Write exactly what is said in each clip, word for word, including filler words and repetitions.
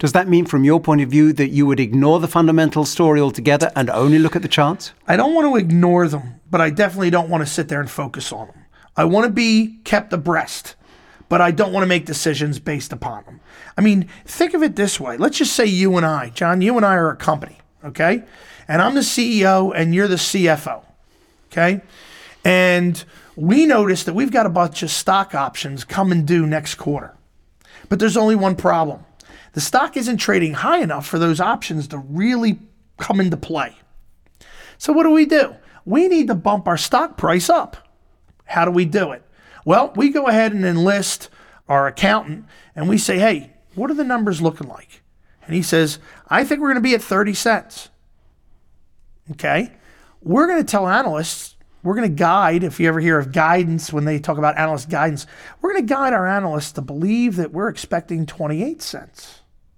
Does that mean, from your point of view, that you would ignore the fundamental story altogether and only look at the charts? I don't want to ignore them, but I definitely don't want to sit there and focus on them. I want to be kept abreast, but I don't want to make decisions based upon them. I mean, think of it this way. Let's just say you and I, John, you and I are a company, okay? And I'm the C E O and you're the C F O, okay? And we notice that we've got a bunch of stock options coming due next quarter. But there's only one problem. The stock isn't trading high enough for those options to really come into play. So what do we do? We need to bump our stock price up. How do we do it? Well, we go ahead and enlist our accountant and we say, hey, what are the numbers looking like? And he says, I think we're going to be at thirty cents. Okay? We're going to tell analysts, we're going to guide, if you ever hear of guidance, when they talk about analyst guidance, we're going to guide our analysts to believe that we're expecting twenty-eight cents.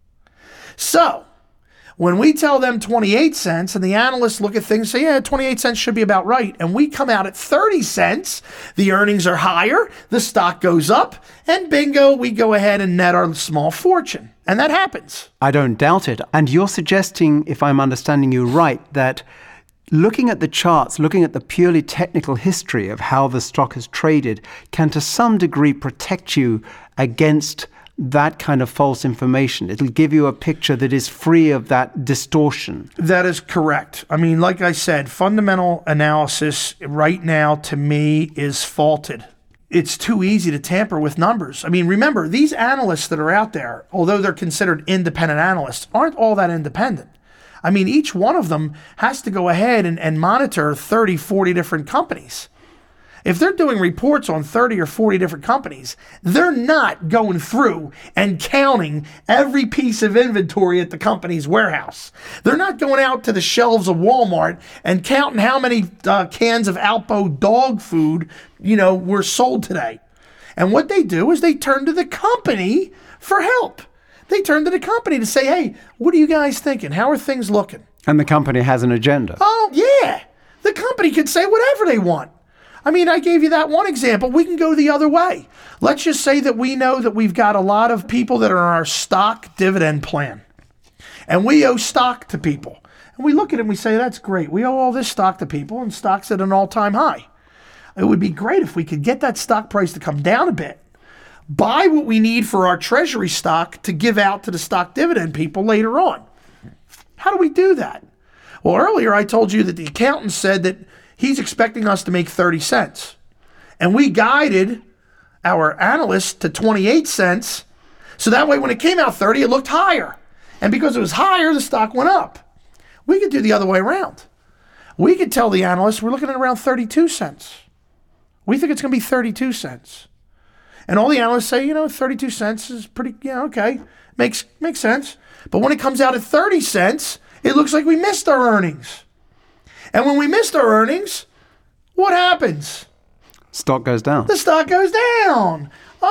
So, when we tell them twenty-eight cents and the analysts look at things and say, yeah, twenty-eight cents should be about right, and we come out at thirty cents, the earnings are higher, the stock goes up, and bingo, we go ahead and net our small fortune. And that happens. I don't doubt it. And you're suggesting, if I'm understanding you right, that looking at the charts, looking at the purely technical history of how the stock has traded can to some degree protect you against that kind of false information. It'll give you a picture that is free of that distortion. That is correct. I mean, like I said, fundamental analysis right now to me is faulted. It's too easy to tamper with numbers. I mean, remember, these analysts that are out there, although they're considered independent analysts, aren't all that independent. I mean, each one of them has to go ahead and, and monitor thirty, forty different companies. If they're doing reports on thirty or forty different companies, they're not going through and counting every piece of inventory at the company's warehouse. They're not going out to the shelves of Walmart and counting how many uh, cans of Alpo dog food, you know, were sold today. And what they do is they turn to the company for help. They turn to the company to say, hey, what are you guys thinking? How are things looking? And the company has an agenda. Oh, yeah. The company can say whatever they want. I mean, I gave you that one example. We can go the other way. Let's just say that we know that we've got a lot of people that are on our stock dividend plan. And we owe stock to people. And we look at it and we say, that's great. We owe all this stock to people and stock's at an all-time high. It would be great if we could get that stock price to come down a bit. Buy what we need for our treasury stock to give out to the stock dividend people later on. How do we do that? Well, earlier I told you that the accountant said that he's expecting us to make thirty cents. And we guided our analysts to twenty-eight cents. So that way when it came out thirty, it looked higher. And because it was higher, the stock went up. We could do the other way around. We could tell the analysts we're looking at around thirty-two cents. We think it's going to be thirty-two cents. And all the analysts say, you know, thirty-two cents is pretty, yeah, okay. Makes, makes sense. But when it comes out at thirty cents, it looks like we missed our earnings. And when we missed our earnings, what happens? Stock goes down. The stock goes down.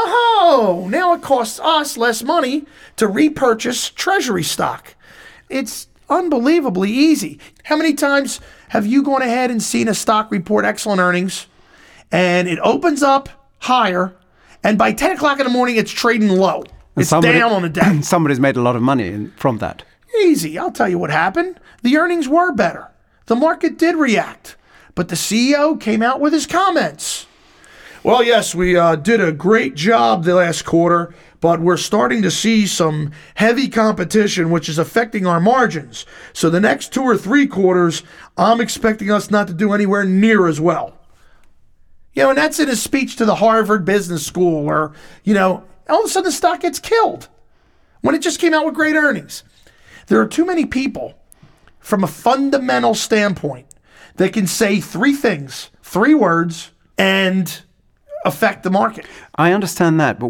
Oh, now it costs us less money to repurchase treasury stock. It's unbelievably easy. How many times have you gone ahead and seen a stock report excellent earnings and it opens up higher and by ten o'clock in the morning it's trading low? It's somebody, down on the day. Somebody's made a lot of money from that. Easy. I'll tell you what happened. The earnings were better. The market did react, but the C E O came out with his comments. Well, yes, we uh, did a great job the last quarter, but we're starting to see some heavy competition, which is affecting our margins. So the next two or three quarters, I'm expecting us not to do anywhere near as well. You know, and that's in a speech to the Harvard Business School, or, you know, all of a sudden the stock gets killed when it just came out with great earnings. There are too many people from a fundamental standpoint that can say three things, three words, and affect the market. I understand that, but